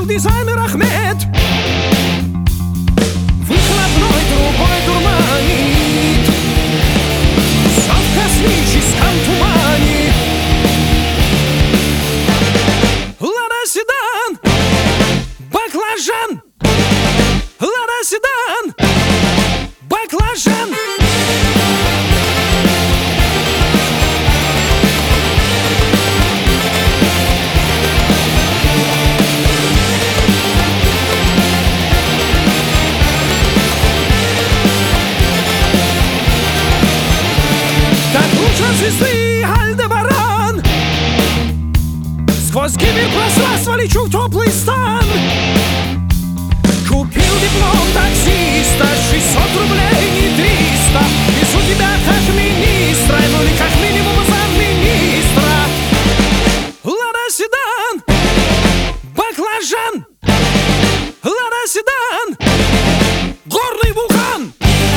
Купил дизайнер Ахмед, выхлопной трубой дурманит, сам в космическом тумане. Лада седан, баклажан, Лада седан, баклажан. Звезды Альдебаран, сквозь гиперпространство лечу в теплый стан. Купил диплом таксиста, 600 рублей, не 300. Везу тебя как министра, ну или как минимум замминистра. Лада седан, баклажан, Лада седан, горный вулкан.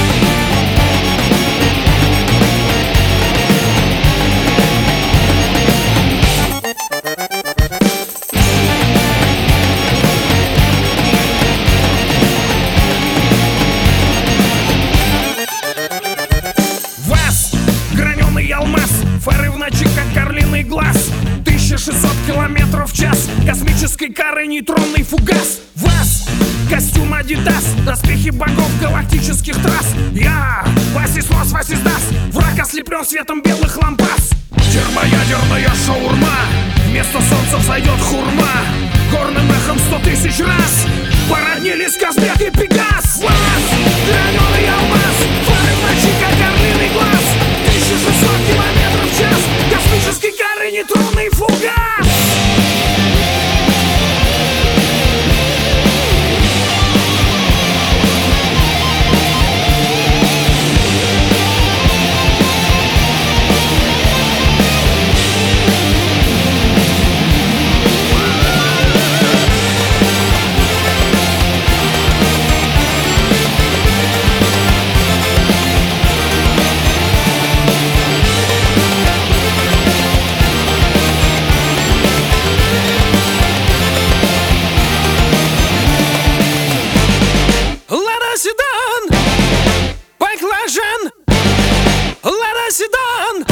Алмаз, фары в ночи, как орлиный глаз. 1600 километров в час, космической карой нейтронный фугас. ВАЗ, костюм Адидас, доспехи богов галактических трасс. Я, Васис Нос, Васис Дас, враг ослеплен светом белых лампас. Термоядерная шаурма, вместо солнца взойдет хурма. Горным эхом 100 тысяч раз породнились Казбек и Пегас. ВАЗ, граненый алмаз, фары в ночи, как орлиный глаз. 1600 километров в час, космический кары, нейтронный фугас. Седан, баклажан, Лада седан,